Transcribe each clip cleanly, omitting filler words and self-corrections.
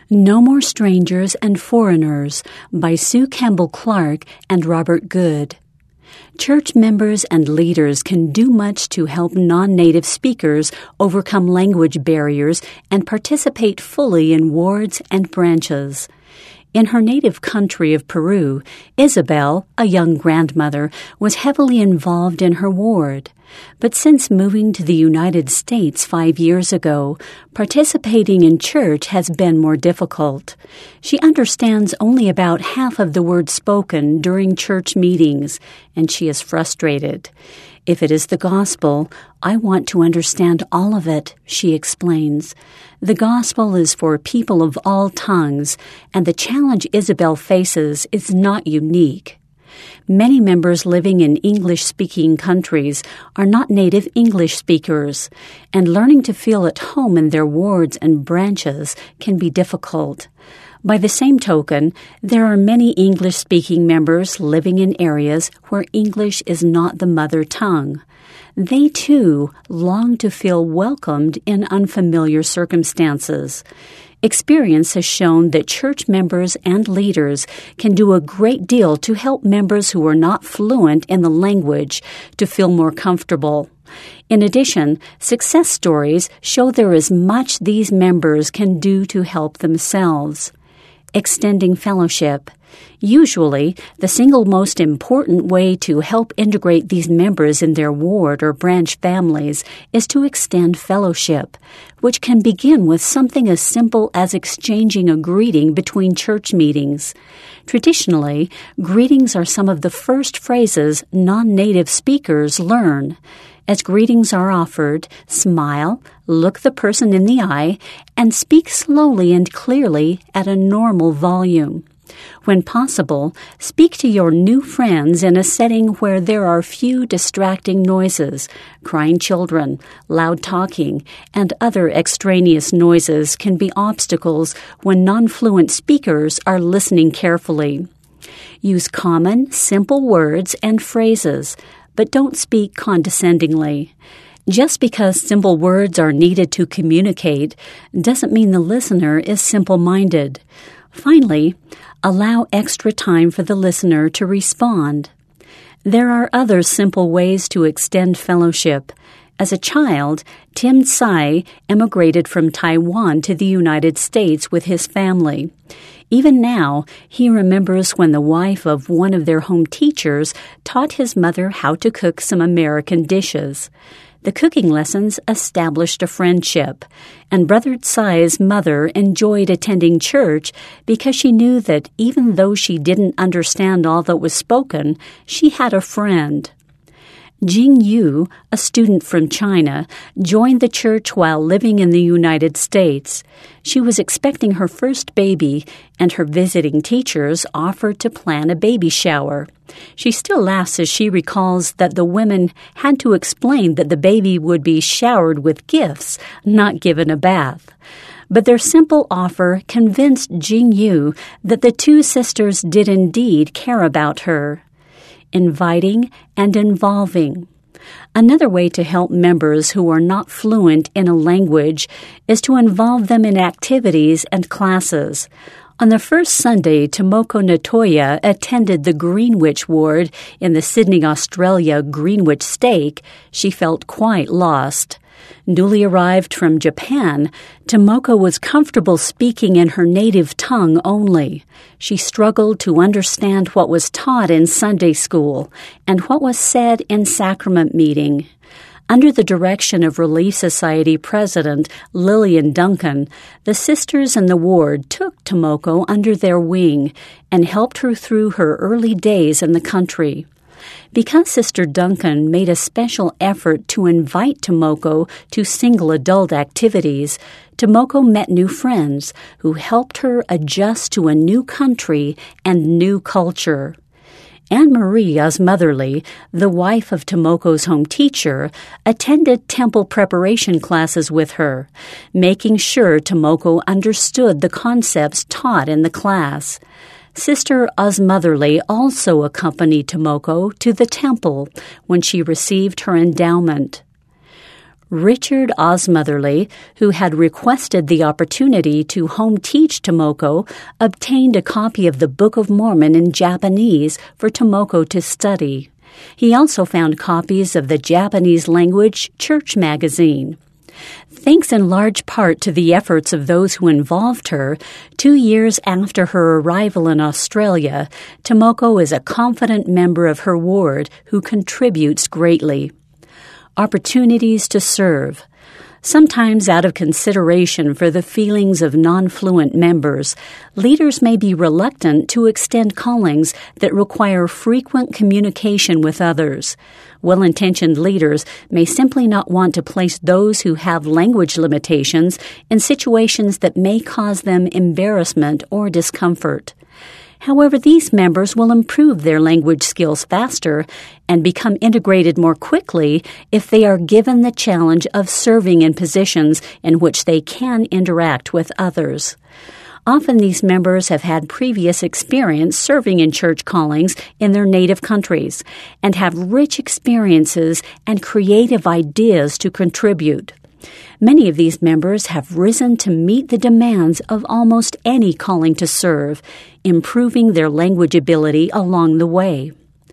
No More Strangers and Foreigners by Sue Campbell Clark and Robert Good. Church members and leaders can do much to help non-native speakers overcome language barriers and participate fully in wards and branches. In her native country of Peru, Isabel, a young grandmother, was heavily involved in her ward. But since moving to the United States 5 years ago, participating in church has been more difficult. She understands only about half of the words spoken during church meetings, and she is frustrated. If it is the gospel, I want to understand all of it, she explains. The gospel is for people of all tongues, and the challenge Isabel faces is not unique. Many members living in English-speaking countries are not native English speakers, and learning to feel at home in their wards and branches can be difficult. By the same token, there are many English-speaking members living in areas where English is not the mother tongue. They, too, long to feel welcomed in unfamiliar circumstances. Experience has shown that church members and leaders can do a great deal to help members who are not fluent in the language to feel more comfortable. In addition, success stories show there is much these members can do to help themselves. Extending fellowship. Usually, the single most important way to help integrate these members in their ward or branch families is to extend fellowship, which can begin with something as simple as exchanging a greeting between church meetings. Traditionally, greetings are some of the first phrases non-native speakers learn. As greetings are offered, smile, look the person in the eye, and speak slowly and clearly at a normal volume. When possible, speak to your new friends in a setting where there are few distracting noises. Crying children, loud talking, and other extraneous noises can be obstacles when non-fluent speakers are listening carefully. Use common, simple words and phrases, but don't speak condescendingly. Just because simple words are needed to communicate doesn't mean the listener is simple-minded. Finally, allow extra time for the listener to respond. There are other simple ways to extend fellowship. As a child, Tim Tsai emigrated from Taiwan to the United States with his family. Even now, he remembers when the wife of one of their home teachers taught his mother how to cook some American dishes. The cooking lessons established a friendship, and Brother Tsai's mother enjoyed attending church because she knew that even though she didn't understand all that was spoken, she had a friend. Jing Yu, a student from China, joined the church while living in the United States. She was expecting her first baby, and her visiting teachers offered to plan a baby shower. She still laughs as she recalls that the women had to explain that the baby would be showered with gifts, not given a bath. But their simple offer convinced Jing Yu that the two sisters did indeed care about her. Inviting and involving. Another way to help members who are not fluent in a language is to involve them in activities and classes. On the first Sunday, Tomoko Natoya attended the Greenwich ward in the Sydney, Australia Greenwich stake. She felt quite lost. Newly arrived from Japan, Tomoko was comfortable speaking in her native tongue only. She struggled to understand what was taught in Sunday school and what was said in sacrament meeting. Under the direction of Relief Society President Lillian Duncan, the sisters in the ward took Tomoko under their wing and helped her through her early days in the country. Because Sister Duncan made a special effort to invite Tomoko to single adult activities, Tomoko met new friends who helped her adjust to a new country and new culture. Anne-Marie Osmotherly, the wife of Tomoko's home teacher, attended temple preparation classes with her, making sure Tomoko understood the concepts taught in the class. Sister Osmotherly also accompanied Tomoko to the temple when she received her endowment. Richard Osmotherly, who had requested the opportunity to home teach Tomoko, obtained a copy of the Book of Mormon in Japanese for Tomoko to study. He also found copies of the Japanese language church magazine. Thanks in large part to the efforts of those who involved her, 2 years after her arrival in Australia, Tomoko is a confident member of her ward who contributes greatly. Opportunities to serve. Sometimes out of consideration for the feelings of non-fluent members, leaders may be reluctant to extend callings that require frequent communication with others. Well-intentioned leaders may simply not want to place those who have language limitations in situations that may cause them embarrassment or discomfort. However, these members will improve their language skills faster and become integrated more quickly if they are given the challenge of serving in positions in which they can interact with others. Often these members have had previous experience serving in church callings in their native countries and have rich experiences and creative ideas to contribute. Many of these members have risen to meet the demands of almost any calling to serve, improving their language ability along the way.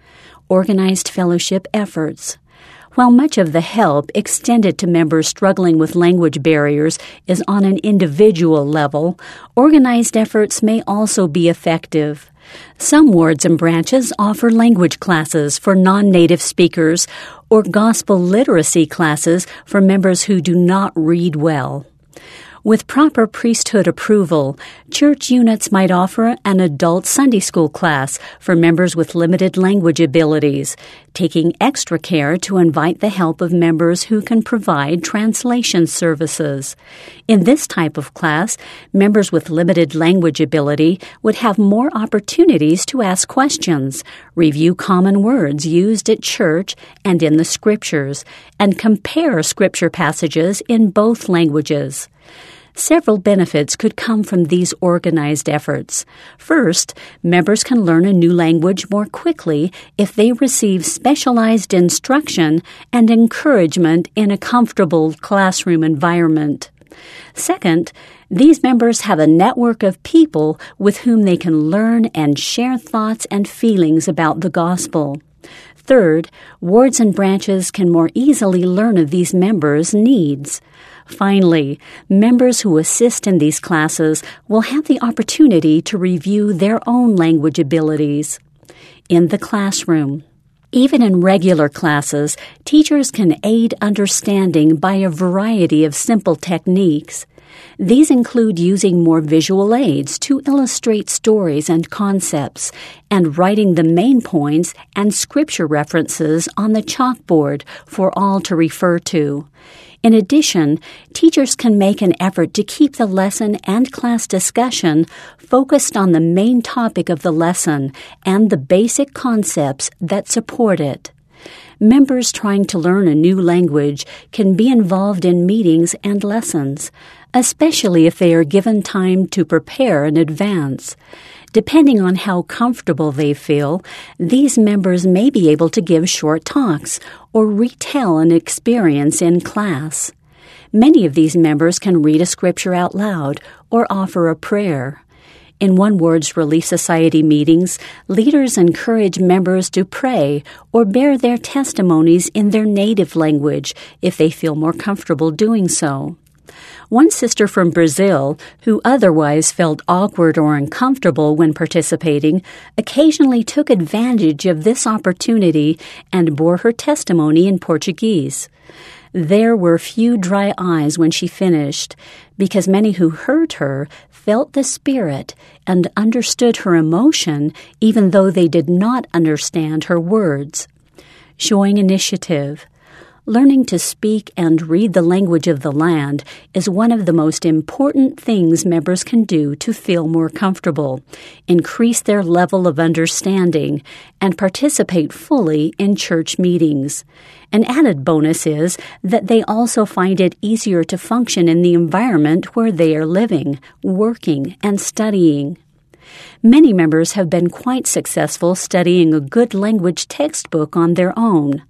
Organized fellowship efforts. While much of the help extended to members struggling with language barriers is on an individual level, organized efforts may also be effective. Some wards and branches offer language classes for non-native speakers or gospel literacy classes for members who do not read well. With proper priesthood approval, church units might offer an adult Sunday school class for members with limited language abilities, taking extra care to invite the help of members who can provide translation services. In this type of class, members with limited language ability would have more opportunities to ask questions, review common words used at church and in the Scriptures, and compare Scripture passages in both languages. Several benefits could come from these organized efforts. First, members can learn a new language more quickly if they receive specialized instruction and encouragement in a comfortable classroom environment. Second, these members have a network of people with whom they can learn and share thoughts and feelings about the gospel. Third, wards and branches can more easily learn of these members' needs. Finally, members who assist in these classes will have the opportunity to review their own language abilities. In the classroom. Even in regular classes, teachers can aid understanding by a variety of simple techniques. These include using more visual aids to illustrate stories and concepts, and writing the main points and scripture references on the chalkboard for all to refer to. In addition, teachers can make an effort to keep the lesson and class discussion focused on the main topic of the lesson and the basic concepts that support it. Members trying to learn a new language can be involved in meetings and lessons, especially if they are given time to prepare in advance. Depending on how comfortable they feel, these members may be able to give short talks or retell an experience in class. Many of these members can read a scripture out loud or offer a prayer. In One Word's Relief Society meetings, leaders encourage members to pray or bear their testimonies in their native language if they feel more comfortable doing so. One sister from Brazil, who otherwise felt awkward or uncomfortable when participating, occasionally took advantage of this opportunity and bore her testimony in Portuguese. There were few dry eyes when she finished, because many who heard her felt the Spirit and understood her emotion, even though they did not understand her words. Showing initiative. Learning to speak and read the language of the land is one of the most important things members can do to feel more comfortable, increase their level of understanding, and participate fully in church meetings. An added bonus is that they also find it easier to function in the environment where they are living, working, and studying. Many members have been quite successful studying a good language textbook on their own.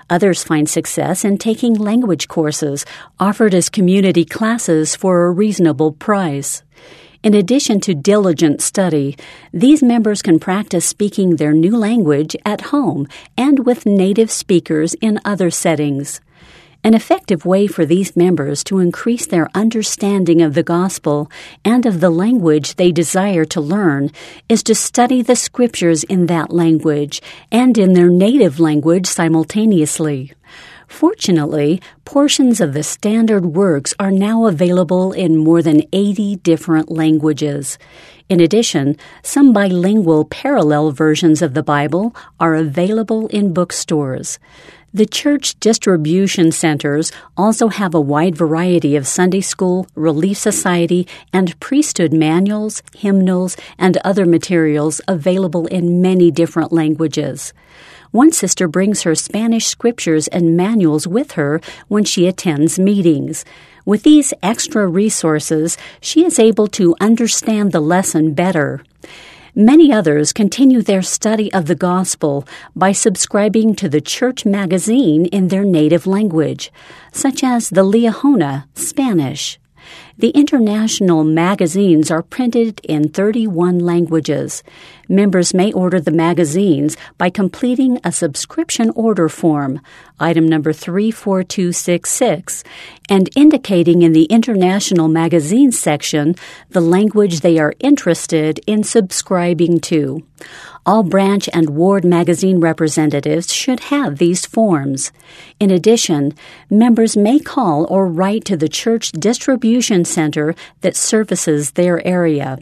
Others find success in taking language courses offered as community classes for a reasonable price. In addition to diligent study, these members can practice speaking their new language at home and with native speakers in other settings. An effective way for these members to increase their understanding of the gospel and of the language they desire to learn is to study the scriptures in that language and in their native language simultaneously. Fortunately, portions of the standard works are now available in more than 80 different languages. In addition, some bilingual parallel versions of the Bible are available in bookstores. The church distribution centers also have a wide variety of Sunday school, Relief Society, and priesthood manuals, hymnals, and other materials available in many different languages. One sister brings her Spanish scriptures and manuals with her when she attends meetings. With these extra resources, she is able to understand the lesson better. Many others continue their study of the gospel by subscribing to the church magazine in their native language, such as the Liahona, Spanish. The international magazines are printed in 31 languages. Members may order the magazines by completing a subscription order form, item number 34266, and indicating in the International Magazines section the language they are interested in subscribing to. All branch and ward magazine representatives should have these forms. In addition, members may call or write to the church distribution center that services their area.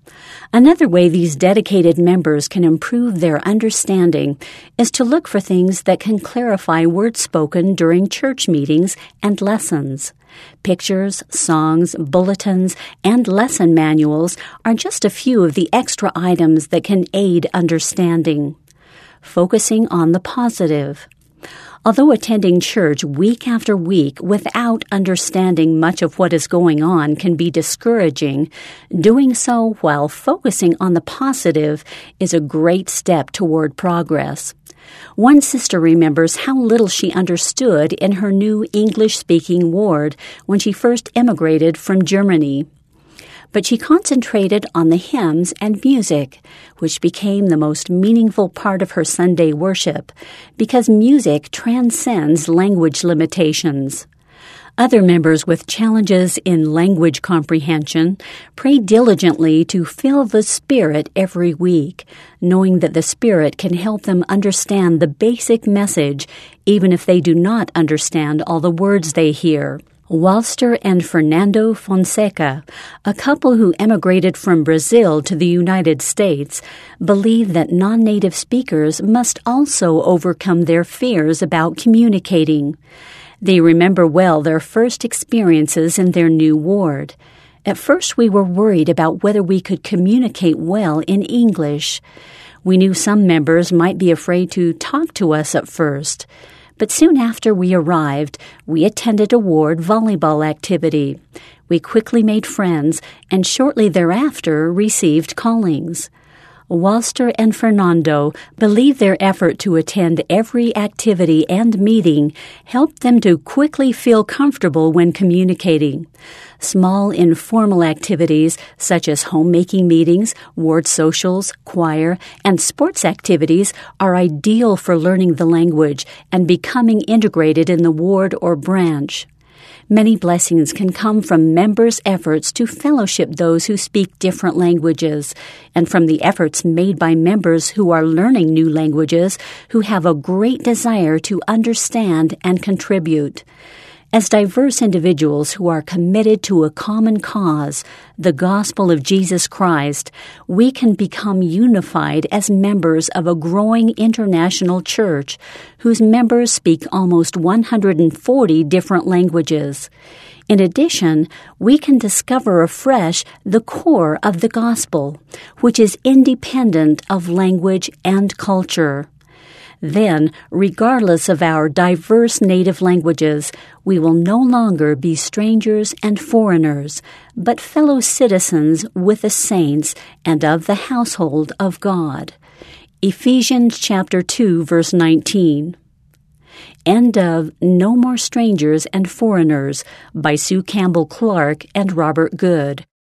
Another way these dedicated members can improve their understanding is to look for things that can clarify words spoken during church meetings and lessons. Pictures, songs, bulletins, and lesson manuals are just a few of the extra items that can aid understanding. Focusing on the positive. Although attending church week after week without understanding much of what is going on can be discouraging, doing so while focusing on the positive is a great step toward progress. One sister remembers how little she understood in her new English-speaking ward when she first immigrated from Germany. But she concentrated on the hymns and music, which became the most meaningful part of her Sunday worship, because music transcends language limitations. Other members with challenges in language comprehension pray diligently to fill the Spirit every week, knowing that the Spirit can help them understand the basic message, even if they do not understand all the words they hear. Walster and Fernando Fonseca, a couple who emigrated from Brazil to the United States, believe that non-native speakers must also overcome their fears about communicating. They remember well their first experiences in their new ward. At first, we were worried about whether we could communicate well in English. We knew some members might be afraid to talk to us at first. But soon after we arrived, we attended a ward volleyball activity. We quickly made friends and shortly thereafter received callings. Walster and Fernando believe their effort to attend every activity and meeting helped them to quickly feel comfortable when communicating. Small informal activities such as homemaking meetings, ward socials, choir, and sports activities are ideal for learning the language and becoming integrated in the ward or branch. Many blessings can come from members' efforts to fellowship those who speak different languages, and from the efforts made by members who are learning new languages who have a great desire to understand and contribute. As diverse individuals who are committed to a common cause, the gospel of Jesus Christ, we can become unified as members of a growing international church whose members speak almost 140 different languages. In addition, we can discover afresh the core of the gospel, which is independent of language and culture. Then, regardless of our diverse native languages, we will no longer be strangers and foreigners, but fellow citizens with the saints and of the household of God. Ephesians chapter 2, verse 19. End of No More Strangers and Foreigners by Sue Campbell Clark and Robert Good.